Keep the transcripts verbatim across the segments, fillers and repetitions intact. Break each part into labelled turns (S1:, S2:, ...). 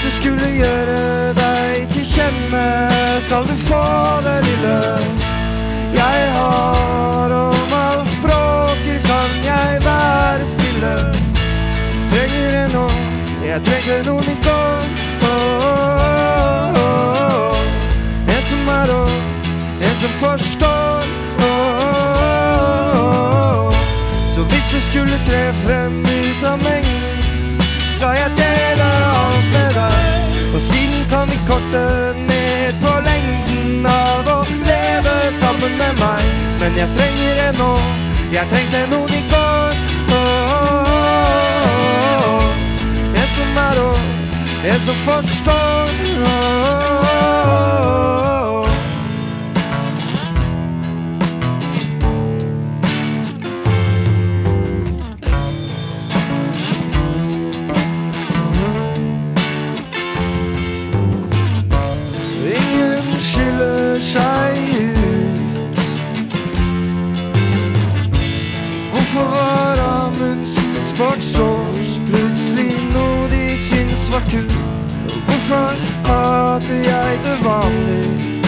S1: du skulle gjøre deg til kjenne, skal du få det lille jeg har. Om alt bråker kan jeg være stille. Trenger det nå, jeg trengte noen i går. oh, oh, oh. En som er og en som forstår. oh, oh, oh. Så hvis du skulle tre frem ut av mengden, skal jeg dele alt med deg. Og siden kan vi korte ned på lengden av å leve sammen med meg. Men jeg trenger det nå, jeg trengte noen i går. oh, oh, oh, oh. En som er og en som forstår. oh, oh, oh. Skiller seg ut. Hvorfor var Amundsen sportsårs plutselig noe de syns var kult? Hvorfor hater jeg det vanlig?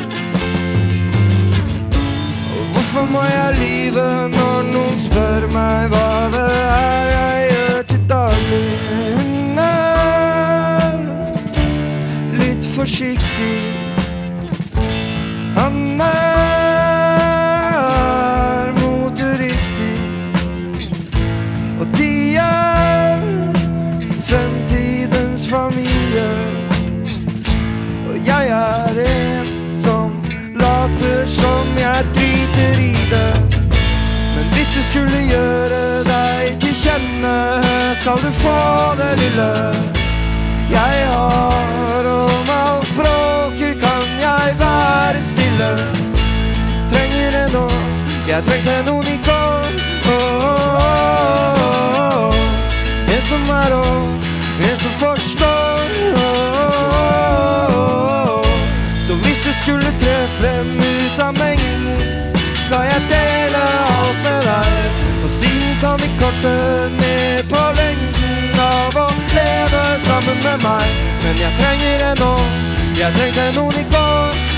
S1: Hvorfor må jeg lyve når noen spør meg hva det er jeg gjør til daglig? Hun er litt forsiktig. Han er moteriktig, og de er fremtidens familie. Og jeg er en som later som jeg driter i det. Men hvis du skulle gjøre deg til kjenne, skal du få det lille jeg har. Om alt bråker kan jeg være stille. Trenger det nå, jeg trengte noen i går. oh, oh, oh, oh. En som er og en som forstår. oh, oh, oh. Så hvis du skulle tre frem ut av mengden, skal jeg dele alt med deg. Og siden kan vi korte ned på lengden av å leve sammen med meg. Men jeg trenger det nå, jeg trengte noen i går.